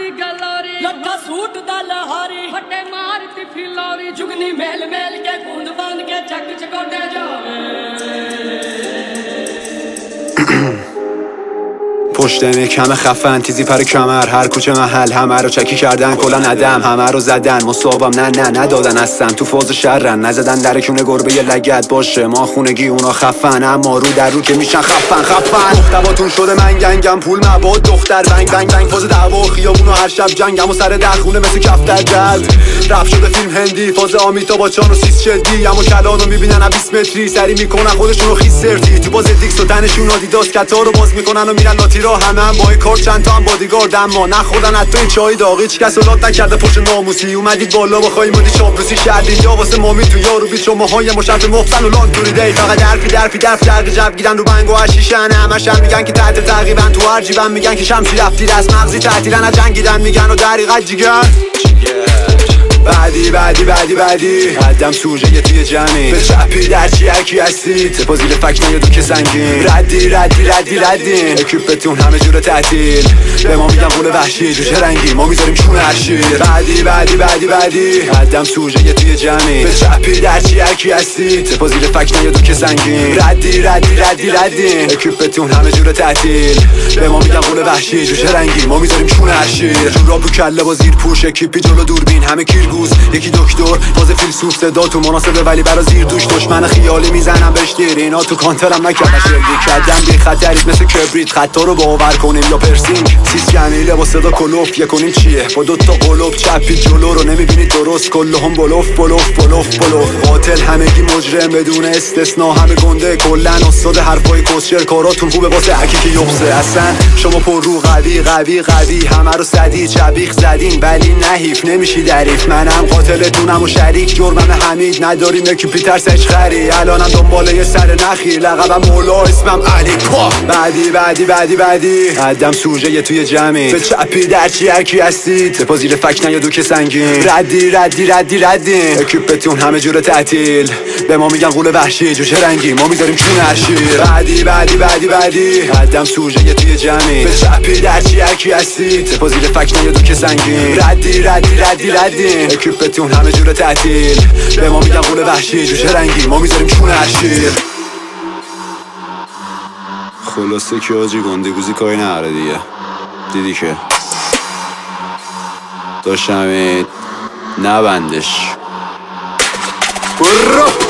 दी गलोरी लट्ठा सूट दा लहारी फटे मारती फिलोरी जुगनी मेल मेल के बूंद बांध के चक चकोटे जावे پشت کم خفن تیزی پر کمر هر کوچه محل همه رو چکی کردن کلا ندم همه رو زدن مصابم نه ندادن هستن تو فاز شرن نزدن در کونه گربه لگت باشه ما خونگی اونا خفن اما رو در رو که میشن خفن محتواتون شده من گنگم پول مباد دختر بنگ فاز دعوا خیابون و هر شب جنگم و سر دخونه مثل کفتر جلد رپ شده فیلم هندی فاز آمیتا با چان و سیس شدی اما کلانو میبینن 20 متری سری میکنن خودشونو خیس سرتی تو باز دیکس و تنشون آدیداس کتا رو باز میکنن و میرن لاتی را همه با این کار چند تا هم بادیگارد اما نخوردن حتی این چای داغی هیچ کس اولاد نکرده پشت ناموسی اومدید بالا بخوایی مودی چاپلوسی کردید یا واسه مامی تو یارو بید شماهای مشرف محسن و لان توریده فقط درفی جرق جب گیرن رو بنگ و هشیشن همشن میگن که تحت تعقیبن تو هر جیبن میگن که شمسی رفتی از مغزی تعطیلن از جنگیدن میگن و دریقت جیگر بعدی قدم سوژه توی جمعی به چپی در چی هرکی هستید سپا زیر فک نیادو که سنگین ردین اکیپتون همه جور تعطیل به ما میگن قول وحشی جوشه رنگی ما میذاریم چون هرشیر بعدی قدم سوژه توی جمعی به چپی در چی هرکی هستید سپا زیر فک نیادو که سنگین ردین اکیپتون همه جور تعطیل به ما میگن قول وحشی جوشه رنگی ما میذاریم چون هرشیر جورا بو کله با زیر پوش اکیپی جلو دوربین همه کیرگوز یکی دکتر باز فیلسوف صدا تو مناسبه ولی برا زیر دوش دشمن خیالی میزنم بهش دیر اینا تو کانترم نکردن شلدی کردم بی خطریت مثل کبریت خطا رو باور کنیم یا پرسینگ سیس کمیله با صدا کلوف یه کنیم چیه با دوتا قلوب چپی جلو رو نمیبینید درست کلهم بلوف قاتل همگی مجرم بدون استثنا همه گنده کلن استاد حرفای کسچر کاراتون خوبه واسه هرکی که یخسه اصلا شما پر رو قوی همه رو سدی چبیخ زدین ولی نحیف نمیشی دریف منم قاتلتونم و شریک جرمم حمید نداریم یکی پیتر سچ خری الانم دنباله یه سر نخی لقبم مولا اسمم علی پا بعدی قدم سوژه توی جمعی به چپی در چی هرکی هستید سپا زیر فک نیادو که سنگین ردین اکیپتون همه جور تعطیل به ما میگن قول وحشی جوشه رنگی ما میذاریم چون هرشیر بعدی قدم سوژه توی جمعی به چپی در چی هرکی هستید سپا زیر فک نیادو که سنگین ردین اکیپتون همه جور تعطیل به ما میگن قول وحشی جوشه رنگی ما میذاریم چون هرشیر خلاصه که آجی گندگوزی کاری نهاره دیگه دیدی که داشتم نبندش برو